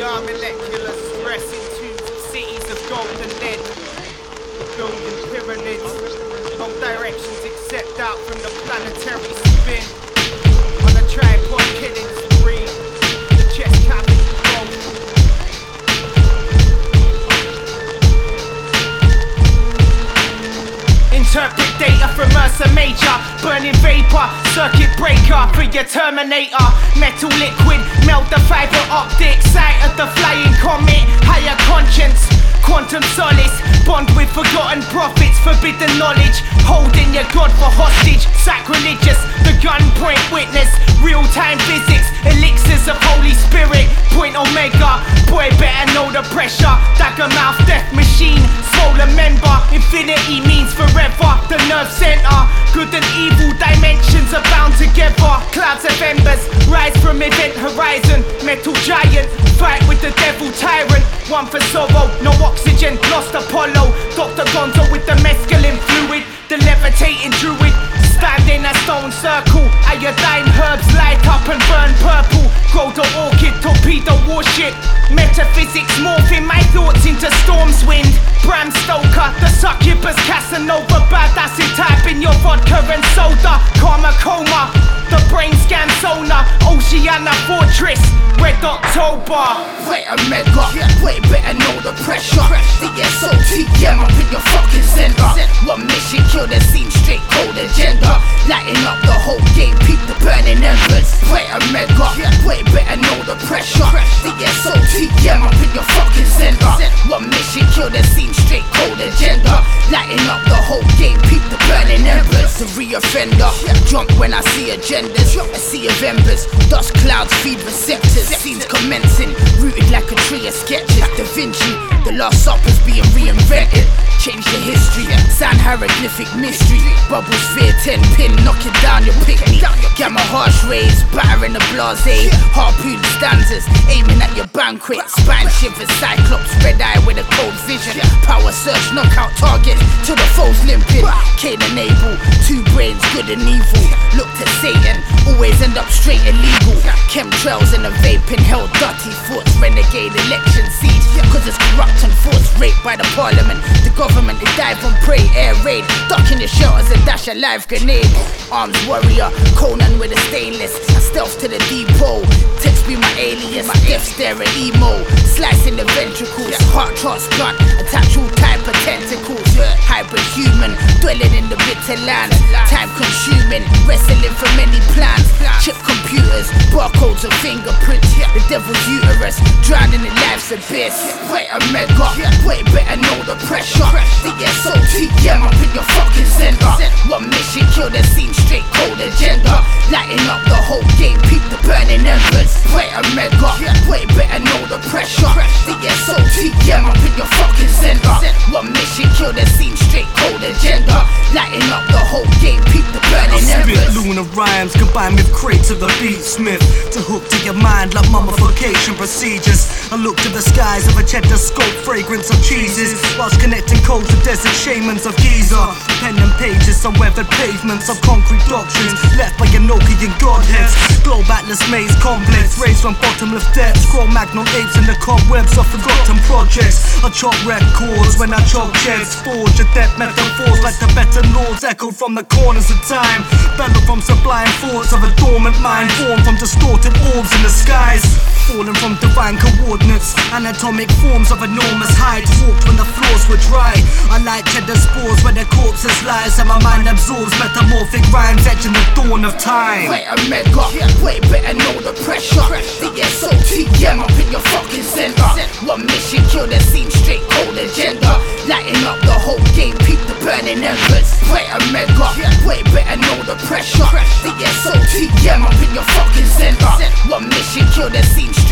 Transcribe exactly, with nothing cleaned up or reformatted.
are molecular stress into cities of gold and lead, building pyramids, all directions except out from the planetary spin. On a tripod killing spree, the chest cavity growth. Interpret data from Ursa Major, burning vapor, circuit breaker for your Terminator. Metal liquid, melt the fiber optic, sight of the flying comet, higher conscience. Quantum solace, bond with forgotten prophets, forbidden knowledge, holding your God for hostage, sacrilegious, the gunpoint witness, real-time physics, elixirs of Holy Spirit, point omega, boy better know the pressure, dagger mouth, death machine, swollen member, infinity means forever, the nerve center, good and evil dimensions are bound together, clouds of embers, rise from event horizon, metal giant, fight with the devil tyrant, one for sorrow, no oxygen, lost Apollo, Doctor Gonzo with the mescaline fluid, the levitating druid, stand in a stone circle, iodine herbs light up and burn purple, grow the orchid, torpedo warship, metaphysics morphing my thoughts into storm's wind, Bram Stoker, the succubus Casanova, bad acid type in your vodka and soda, karma coma, the brain scan sonar, Oceana fortress, red October. Wait a mega, wait better know the pressure. The S O T M up in your fucking center. One mission, kill the scene, straight cold agenda. Lighting up the whole game, peep the burning embers. Wait a mega, wait better know the pressure. The S O T M up in your fucking center. One mission, kill the scene, straight cold agenda. Lighting up the whole game, peep the burning embers. The re-offender, drunk when I see agendas. A sea of embers, dust clouds feed receptors. Scenes commencing, rooted like a tree of sketches. Da Vinci, the Last Supper's being reinvented. Change the history, sound hieroglyphic mystery. Bubble sphere, ten pin, knocking down your picnic. Gamma harsh rays, battering the blase. Harpoon stanzas, aiming at your banquet. Spine shivers, cyclops, red eye with a cold vision. Power surge, knockout targets till the foes limping. Cain and Abel, two brains, good and evil. Look to Satan, always end up straight illegal. Chemtrails and a vaping, hell dirty thoughts. Renegade election siege, cause it's corrupt and forced. Raped by the parliament, the government they dive on prey. Air raid, ducking the shelters and dash a live grenade. Arms warrior, Conan with a stainless. I stealth to the depot, text be my alias. My death stare at emo, slicing the ventricles. Heart transplant, attach all type of tentacles. Hybrid human, dwelling in the bitter land. Time consuming, wrestling for many plans. Chip computers, barcodes and fingerprints. The devil's uterus, drowning in life's abyss. Wait a mega, wait better know the pressure. The S O T M up in your fucking center. One mission, kill the scene, straight cold agenda. Lighting up the whole game, peep the burning embers. Wait a mega, wait better know the pressure. The S O T M up in your fucking center. One mission, kill the scene, straight cold agenda. Lighting up the whole game, peep the burning embers. Spit lunar rhymes combined with crates of the beatsmith to hook to your mind like mummification procedures. I look to the skies of a cheddar scope, fragrance of cheeses, whilst connecting codes to desert shamans of Giza. Pen and pages on weathered pavements of concrete doctrines left by Enochian godheads. Globe Atlas maze complex, raised from bottomless depths. Cro-Magnon apes in the cobwebs of forgotten projects. I chop records when I chop checks. Forge a death metaphors like the better lords echoed from the corners of time. Bellow from sublime thoughts of a dormant mind, formed from distorted orbs in the skies. Fallen from divine coordinates, anatomic forms of enormous height. Walked when the floors were dry. I like cheddar spores where their corpses lies, and my mind absorbs metamorphic rhymes etching the dawn of time. Wait a mega, wait better know the pressure. The S O T M up in your fucking center. One mission, kill the scene, straight cold agenda. Lighting up the whole game, peep the burning embers. Wait a mega, wait better know the pressure. The S O T M up in your fucking center. One mission, kill the scene,